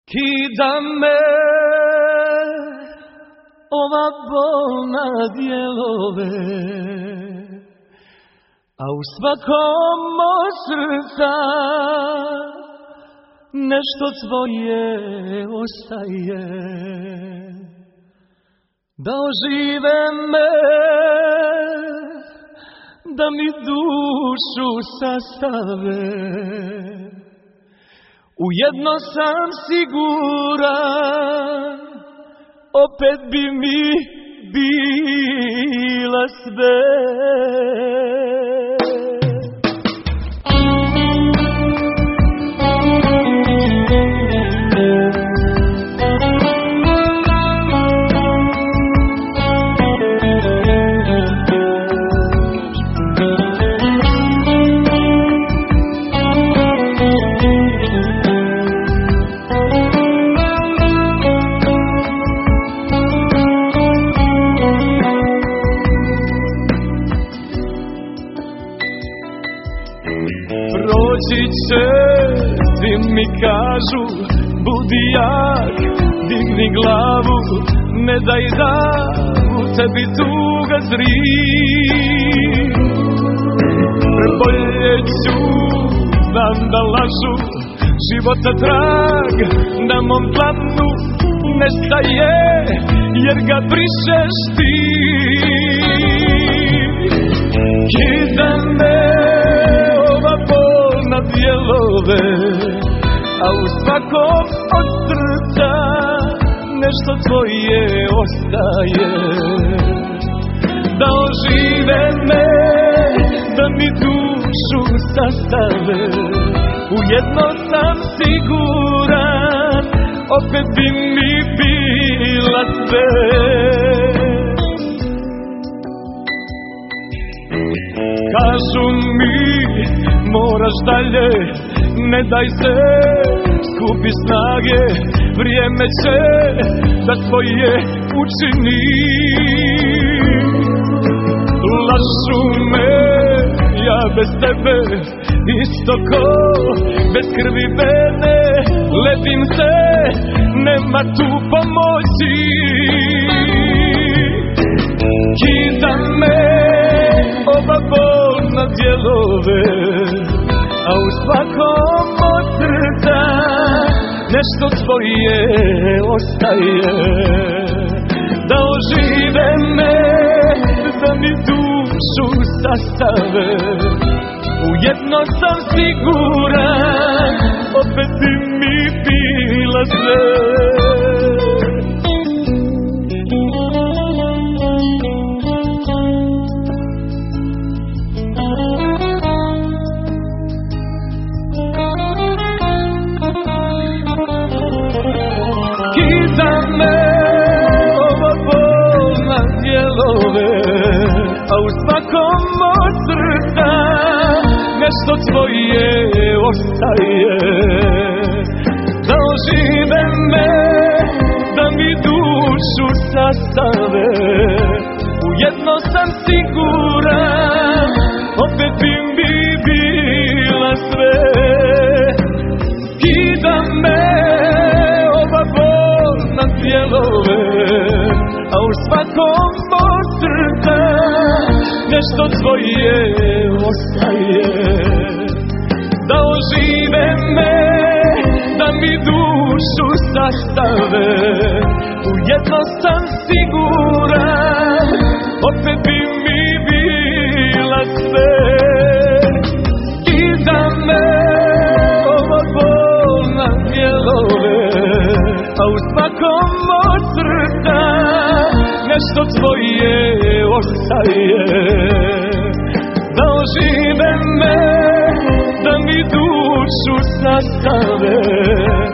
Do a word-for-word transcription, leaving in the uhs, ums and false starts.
Kida me ova bolna dijelove, a u svakom mog srca nešto tvoje ostaje. Da ožive me, da mi dušu sastave, ujedno sam siguran, opet bi mi bila sve. Proći će, svi mi kažu, budi jak, digni glavu, ne daj da u tebi tuga zri. Preboljeću, znam da lažu, života trag na mom dlanu nestaje, jer ga brišeš ti. Kida me dijelove, a u svakom od srca nešto tvoje ostaje. Da ožive me, da mi dušu sastave, ujedno sam siguran, opet bi mi bila sve. Kažu mi, moraš dalje, ne daj se, skupi snage, vrijeme će da svoje učini. Lažu me, ja bez tebe, isto ko bez krvi vene, letim se, nema tu pomoći. Kida me ova bolna dijelove, a u svakom od srca nešto tvoje ostaje. Da ožive me, da mi dušu sastave, ujedno sam siguran, opet bi mi bila sve. Kida me ova bolna dijelove, a u svakom od srca nešto tvoje ostaje. Da ožive me, da mi dušu sastave, ujedno sam siguran, opet bi mi bila sve. Kida me dijelove, a u svakom od srca nešto tvoje ostaje. Da ožive me, da mi dušu sastave, ujedno sam siguran, opet bi mi bila sve. Kida me ova bolna dijelove, a u svakom od srca nešto tvoje ostaje. Da ožive me, da mi dušu sastave,